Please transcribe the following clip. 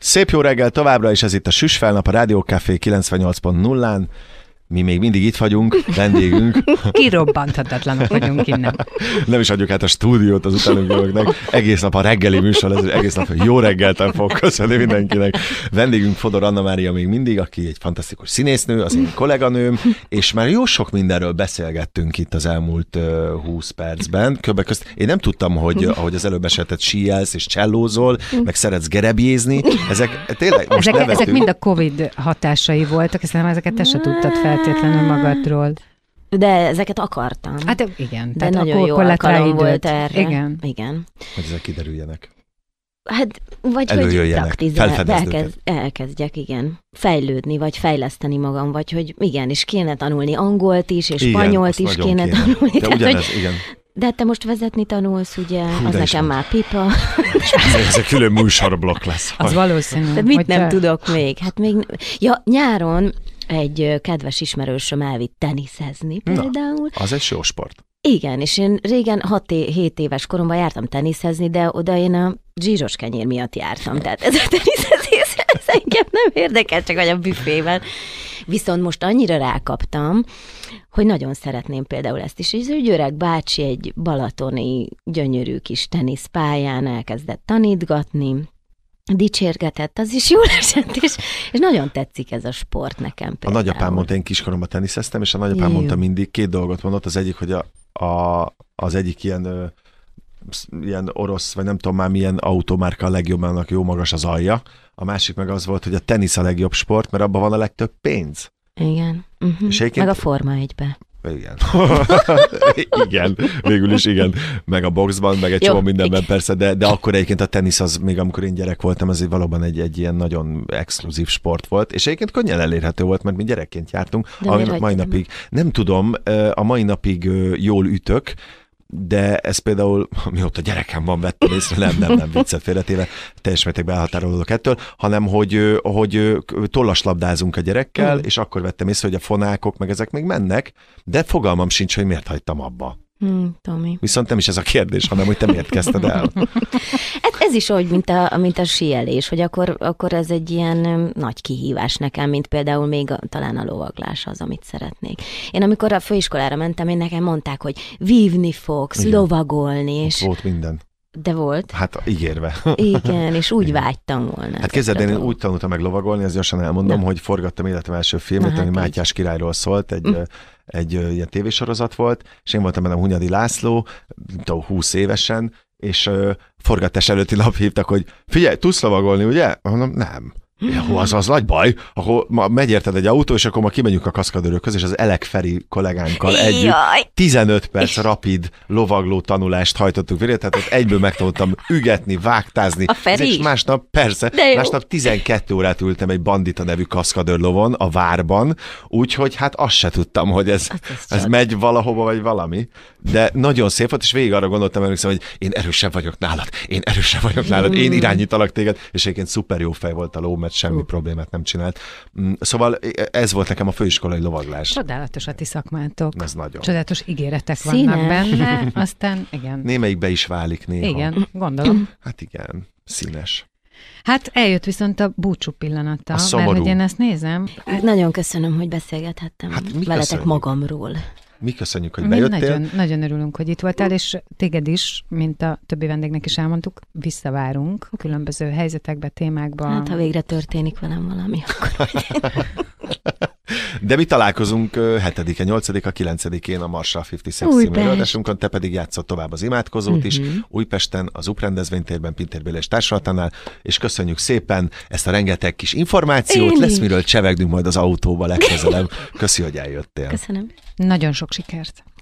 Szép jó reggel továbbra is, ez itt a Süsfelnap, a Rádió Café 98.0-án. Mi még mindig itt vagyunk, vendégünk. Kirobbanthatatlanok vagyunk innen. Nem is adjuk át a stúdiót az utánunk. Egész nap a reggeli műsor, ez egész nap jó reggelten fog köszönni mindenkinek. Vendégünk Fodor Anna Mária még mindig, aki egy fantasztikus színésznő, az én kolléganőm, és már jó sok mindenről beszélgettünk itt az elmúlt 20 percben. Többek közt én nem tudtam, hogy ahogy az előbb esetett síelsz és csellózol, meg szeretsz gerebjézni. Ezek tényleg most ezek mind a Covid hatásai voltak, hiszen ezeket te se tudtad feltétlenül magadról. De ezeket akartam. Hát igen. De nagyon jó alkalom volt erre. Igen. Hogy ezek kiderüljenek. Hát, vagy hogy praktizálni, elkezdjek, igen, fejlődni, vagy fejleszteni magam, vagy hogy igen, és kéne tanulni angolt is, és spanyolt is kéne tanulni. De ugyanez, igen. De te most vezetni tanulsz, ugye, az nekem már pipa. Ez egy külön műsorblokk lesz. Az valószínű. De mit nem tudok még? Hát még, nyáron egy kedves ismerősöm elvitt teniszezni például. Az egy jó sport. Igen, és én régen 6-7 éves koromban jártam teniszezni, de oda én a zsíros kenyér miatt jártam. Tehát ez a teniszezés, ez engem nem érdekel, csak vagy a büfében. Viszont most annyira rákaptam, hogy nagyon szeretném például ezt is. És egy öreg bácsi egy balatoni gyönyörű kis teniszpályán elkezdett tanítgatni, dicsérgetett, az is jól esett, és nagyon tetszik ez a sport nekem például. A nagyapám mondta, én kiskoromban teniszeztem, és a nagyapám mondta mindig, két dolgot mondott, az egyik, hogy az egyik ilyen orosz, vagy nem tudom már milyen automárka a legjobb, annak jó magas az alja, a másik meg az volt, hogy a tenisz a legjobb sport, mert abban van a legtöbb pénz. Igen. Meg a Forma 1-be. Igen. Igen, végül is igen. Meg a boxban, meg egy csomó mindenben persze, de akkor egyébként a tenisz az, még amikor én gyerek voltam, az valóban egy ilyen nagyon exkluzív sport volt, és egyébként könnyen elérhető volt, mert mi gyerekként jártunk, a mai napig. Nem tudom, a mai napig jól ütök, de ez például, mióta gyerekem van, vettem észre, nem viccet félretéve, teljes mértékben elhatárolódok ettől, hanem hogy tollaslabdázunk a gyerekkel, és akkor vettem észre, hogy a fonákok meg ezek még mennek, de fogalmam sincs, hogy miért hagytam abba. Tomi. Viszont nem is ez a kérdés, hanem hogy te miért kezdted el. Ez is úgy, mint a síelés, hogy akkor ez egy ilyen nagy kihívás nekem, mint például még talán a lovaglás az, amit szeretnék. Én amikor a főiskolára mentem, nekem mondták, hogy vívni fogsz, lovagolni. És volt minden. De volt? Hát ígérve. Igen, és úgy vágytam volna. Hát képzeld, én úgy tanultam meg lovagolni, ezt gyorsan elmondom, hogy forgattam életem első filmét, ami Mátyás királyról szólt, egy ilyen tévésorozat volt, és én voltam benne Hunyadi László, 20 évesen, és forgatás előtti nap hívtak, hogy figyelj, tudsz lovagolni, ugye? Mondom, nem. Jó, az nagy baj. Akkor megy érted egy autó, és akkor ma kimegyünk a kaszkadőrök közé, és az Elek Feri kollégánkkal együtt 15 perc rapid lovagló tanulást hajtottuk végre, tehát ott egyből megtanultam ügetni, vágtázni. A Feri? És másnap 12 órát ültem egy Bandita nevű kaszkadőrlovon a várban, úgyhogy hát azt se tudtam, hogy ez megy valahova, vagy valami. De nagyon szép volt, és végig arra gondoltam, hogy én erősebb vagyok nálad, én irányítalak téged, és egyébként szuper jó fej volt a ló, mert semmi problémát nem csinált. Szóval ez volt nekem a főiskolai lovaglás. Csodálatos a ti szakmátok. Ez nagyon. Csodálatos ígéretek vannak benne, aztán igen. Némelyik be is válik néha. Igen, gondolom. Hát igen, színes. Hát eljött viszont a búcsú pillanata, mert hogy én ezt nézem. Nagyon köszönöm, hogy beszélgethettem veletek magamról. Mi köszönjük, hogy bejöttél. Nagyon örülünk, hogy itt voltál, és téged is, mint a többi vendégnek is elmondtuk, visszavárunk különböző helyzetekbe, témákba. Hát, ha végre történik velem valami, akkor De mi találkozunk 7-e, 8-a, 9-én a Marshall 56 című előadásunkon, te pedig játszott tovább az Imádkozót is, Újpesten, az UP rendezvénytérben, Pintér Béla és társulatánál, és köszönjük szépen ezt a rengeteg kis információt, lesz miről csevegnünk majd az autóba legközelebb. Köszi, hogy eljöttél. Köszönöm. Nagyon sok sikert.